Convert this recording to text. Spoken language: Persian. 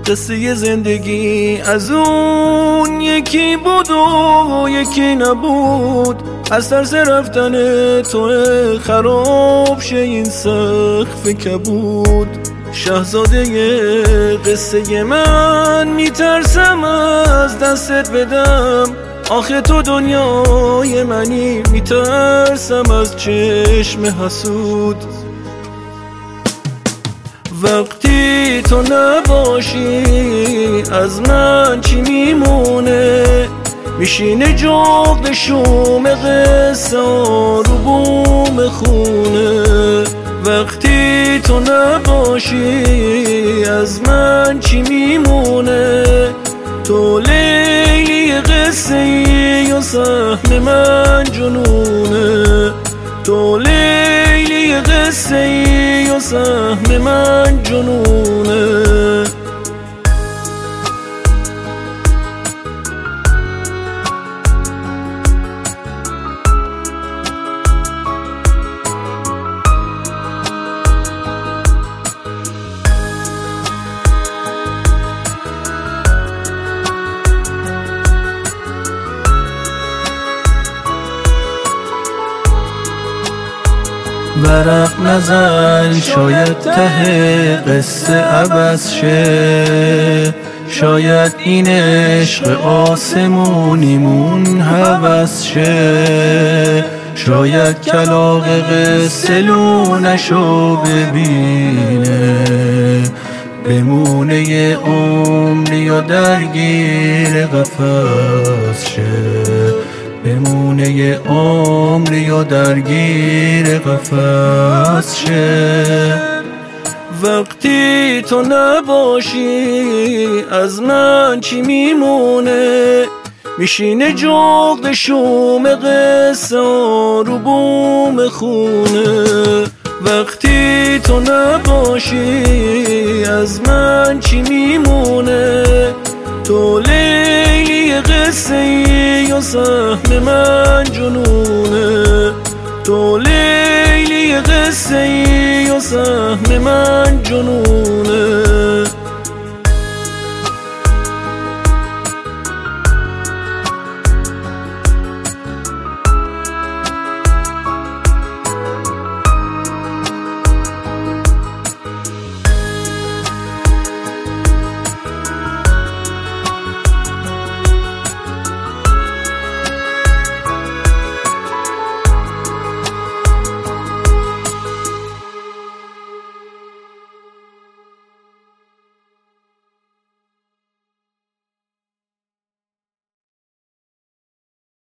قصه زندگی از اون یکی بود و یکی نبود، از ترس رفتن تو خراب شه این سقف کبود. شاهزاده قصه من میترسم از دستت بدم، آخه تو دنیای منی، میترسم از چشم حسود. وقتی تو نباشی از من چی میمونه، میشینه جغد شوم قصه رو بوم خونه. وقتی تو نباشی از من چی میمونه، تو لیلی قصه ای و سهم من جنونه. تو لیلی قصه ای و سهم من جنونه. ورق نزن شاید ته قصه عوض شه، شاید این عشق آسمونیمون هوس شه، شاید کلاغ قصه لونشو ببینه، بمونه یه عمری یا درگیر قفس شه، بمونه یه عمری یا درگیر قفس شه. وقتی تو نباشی از من چی میمونه، میشینه جغد شوم قصه رو بوم خونه. وقتی تو نباشی از من چی میمونه، تو لیلی قصه ای و سهم من جنونه. تو لیلی قصه ای و سهم من جنونه.